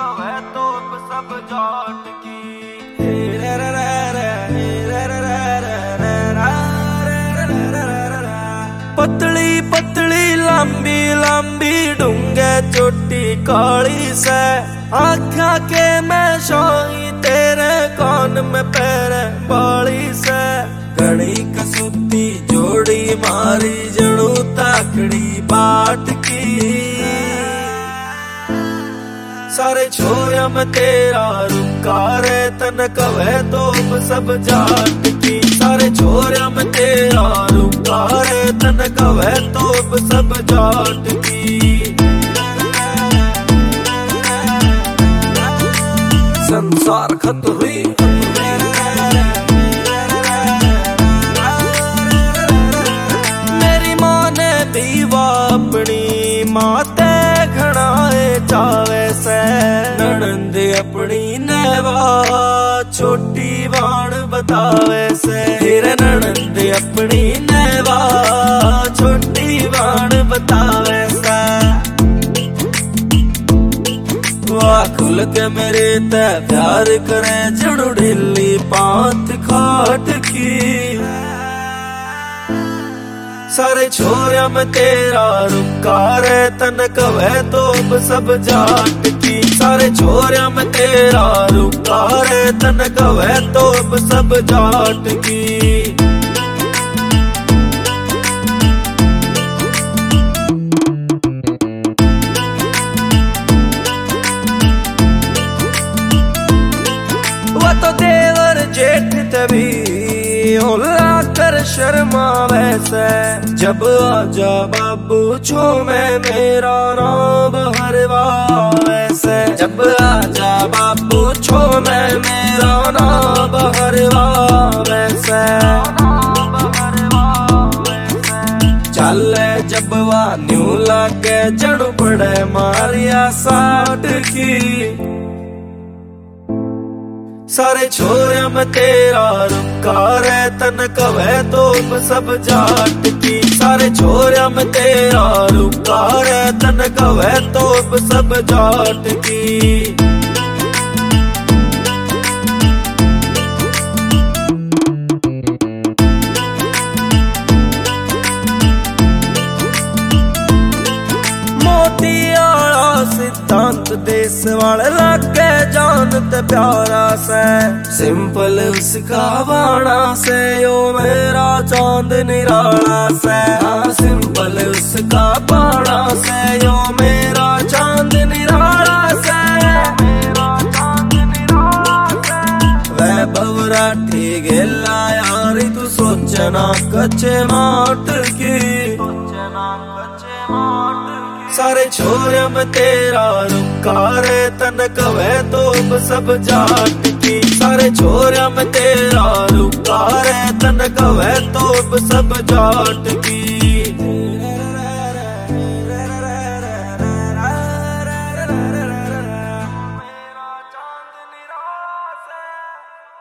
कवे तो सब जाट की। पतली पतली लंबी लंबी डूंगे चोटी काली से आख्या के मैं शाही तेरे कान में पैर बाली से घड़ी कसूती जोड़ी मारी जड़ू ताकड़ी बाट की। सारे छोरिया में तेरा रुका रे तन कवे तो सब जाट की। सारे छोरिया में तेरा रुका रे तन कवे तो सब जाट की। संसार खत हुई मेरी माँ ने दीवा अपनी माते घनाए चावे से ननंद अपनी नेवा छोटी बाण बतावे से। फिर ननंद अपनी नेवा छोटी बाण बतावे से। वाह खुल के मेरे ते प्यार करे जड़ू ढिल्ली पात खाट की। सारे छोरिया में तेरा रुका रे तन कवे तो सब जाट की। सारे छोरिया में तेरा रुका रे तन कवे तो सब जाट की। वो तो देवर जेठ तभी होला कर शर्मा वैसे जब आजा बाबू छो में मेरा नाम हरवा वैसे। जब आजा बाबू छो में मेरा नाम हरवा वैसे। चल जब वा न्यू लागे जड़ पड़े मारिया साठ की। सारे छोरिया में तेरा रुका रे तन कवे तो सब जाट की। सारे छोरिया में तेरा रुका रे तन कवे तो सब जाट की। सिद्धांत देश वाले लागे जानते प्यारा से सिंपल उसका बाणा से यो मेरा चांद निराला से। हाँ सिंपल उसका बाणा से यो मेरा चांद निराला से। वह बवरा ठीक ला यारी तू सोचना कच्चे माट की। सारे छोरिया में तेरा रुका रे तन कवे तो सब जाट की। सारे छोरिया में तेरा रुका रे तन कवे तो सब जाट की।